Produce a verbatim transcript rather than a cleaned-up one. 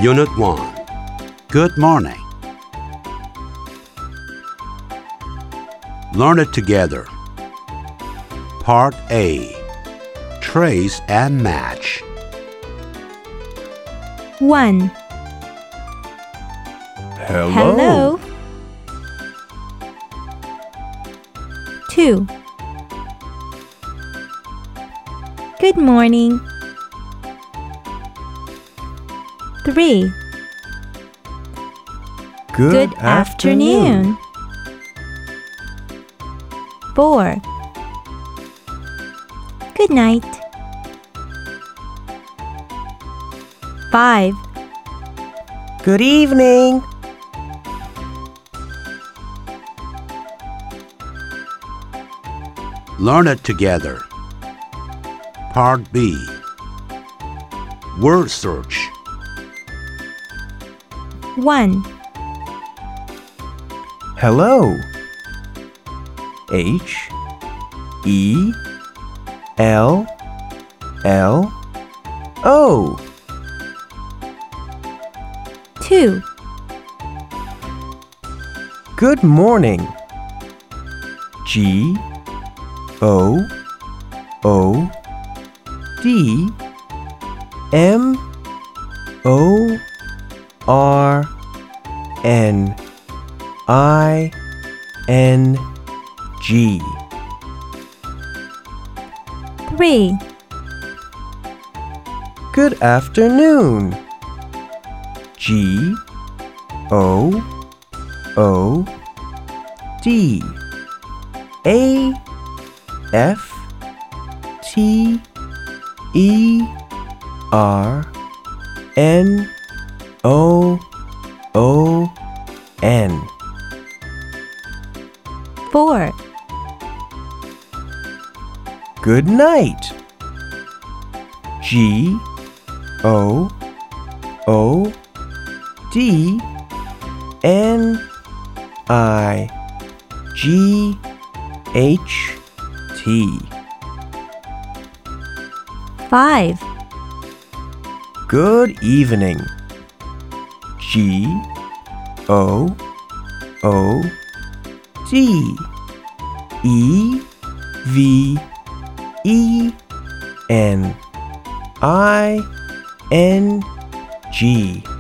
Unit one. Good morning. Learn it together. Part A. Trace and match. one. Hello. Hello. two. Good morning. three. Good, Good afternoon. four. Good night. five. Good evening. Learn it together. Part B. Word search. one. Hello. H E L L O. two. Good morning. G O O D M O R N I N G. three. Good afternoon. G O O D A F T E R N O O N. four. Good night. G O O D N I G H T. five. Good evening. G O O D E V E N I N G.